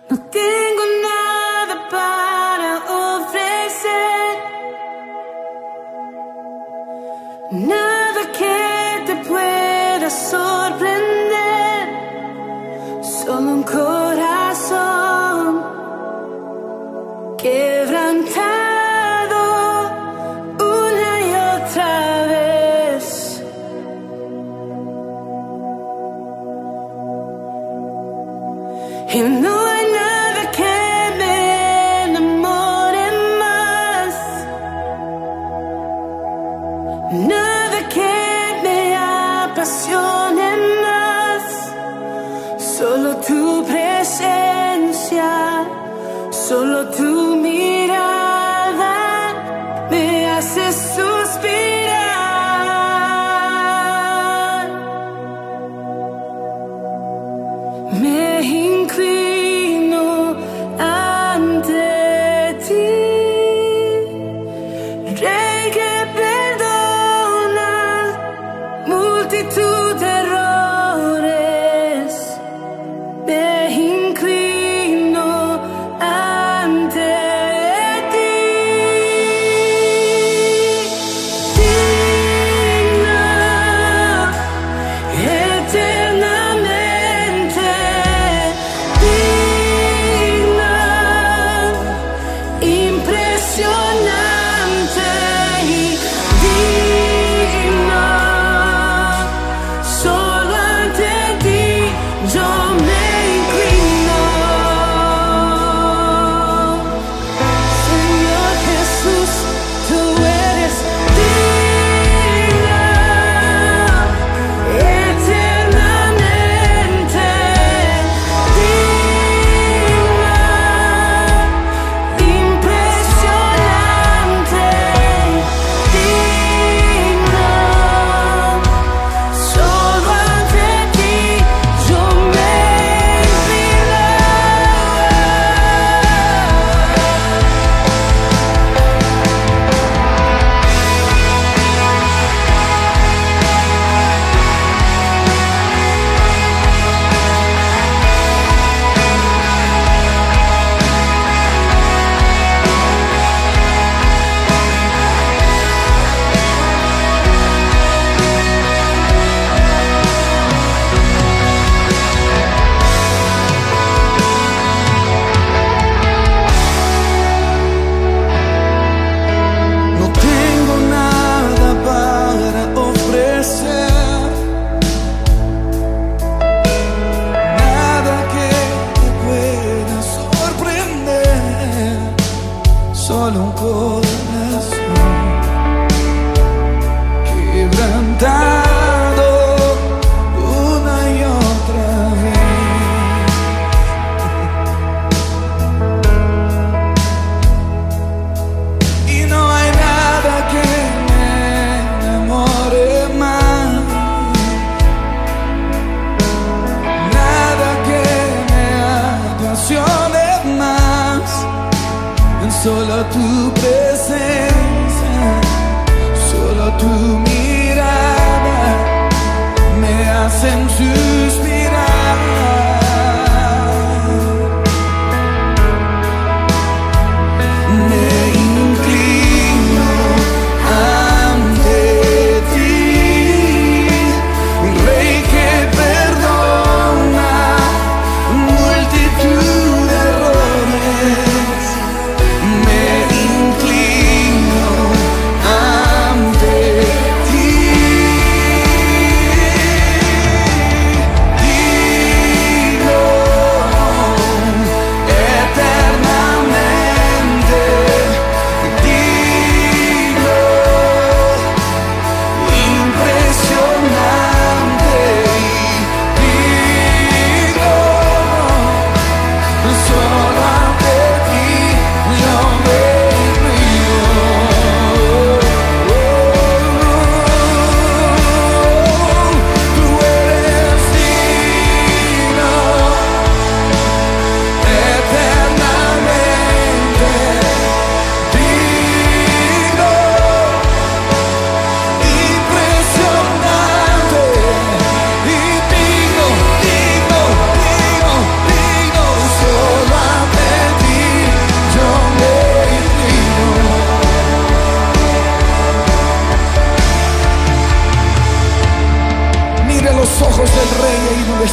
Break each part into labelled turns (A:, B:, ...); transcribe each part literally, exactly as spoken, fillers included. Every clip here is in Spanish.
A: No tengo nada para ofrecer, nada que te pueda sorprender, solo un corazón quebrantado una y otra vez. Y no hay nada que me enamore más, nada que me apasione más, solo tu presencia, solo tu mirada me hace suspirar. Me inclino ante ti, Rey que perdona multitud de errores. Me inclino ante ti, digna eternamente, digna, impresionante y digna,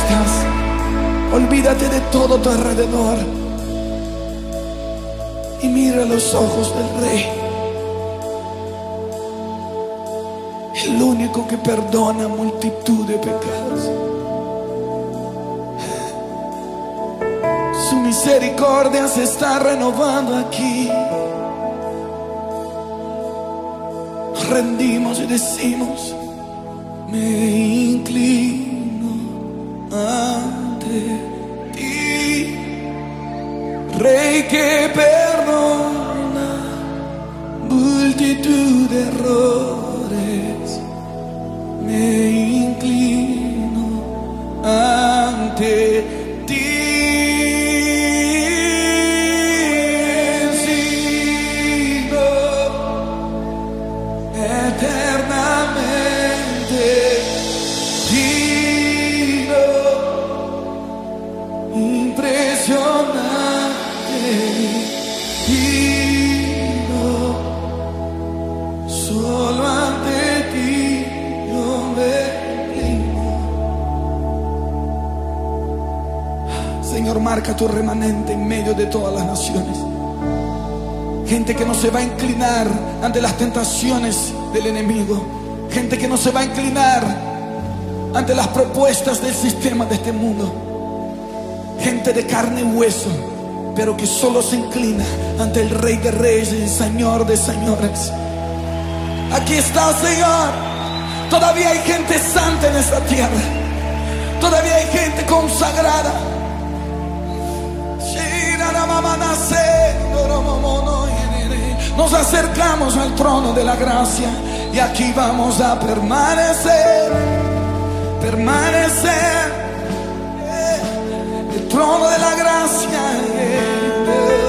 B: estás. Olvídate de todo tu alrededor y mira los ojos del Rey, el único que perdona multitud de pecados. Su misericordia se está renovando aquí. Nos rendimos y decimos: me inclino ante ti, Rey que perdona multitud de errores. Me inclino ante ti. Señor, marca tu remanente en medio de todas las naciones. Gente que no se va a inclinar ante las tentaciones del enemigo. Gente que no se va a inclinar ante las propuestas del sistema de este mundo. Gente de carne y hueso, pero que solo se inclina ante el Rey de Reyes y el Señor de Señores. Aquí está, Señor. Todavía hay gente santa en esta tierra. Todavía hay gente consagrada. Nos acercamos al trono de la gracia y aquí vamos a permanecer, permanecer. El trono de la gracia.